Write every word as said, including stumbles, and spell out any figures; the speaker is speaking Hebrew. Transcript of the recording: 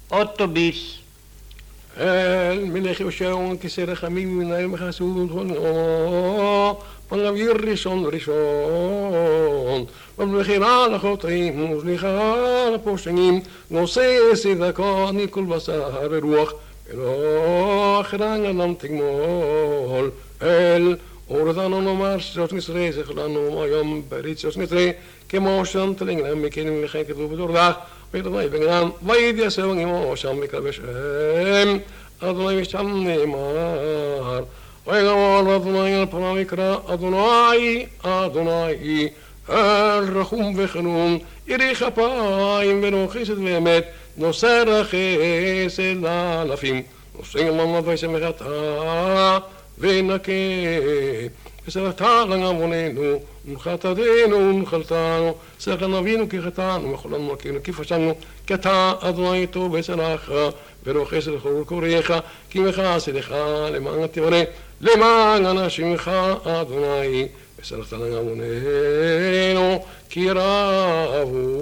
otto bis. אל מלך יושעון כיסא רחמים ומנהל מחסות פניו ראשון ראשון ובמכירה לחוטאים וסליחה לפושעים נושא צדקה מכל בשר ורוח ולא אחרן אדם תגמול אל ורדנו נאמר שעות נשרה זכרנו היום ברית שעות נשרה כמו שם תלינגלם מכירים וכן כתוב בתורדך ויתרנאי בגנם וידיעשו עמו שם מקרב שם אדוני ושם נאמר ויגמר אדוני על פניו יקרא אדוני אדוני אל רחום וחנון יריך אפיים ולא חסד ואמת נושא חסד לאלפים נושא למד וישמחתה ונקה וסרתה לעווננו ונחתתנו ונחלתנו סלח לנו אבינו כי חטאנו וחולנו מלכנו כי פשענו כי אתה אדוני טוב וסלח ולא חסד לכל קוריך כי מכעס אליך למען תבנה למען אנשיך אדוני וסלחת לעווננו כי רבו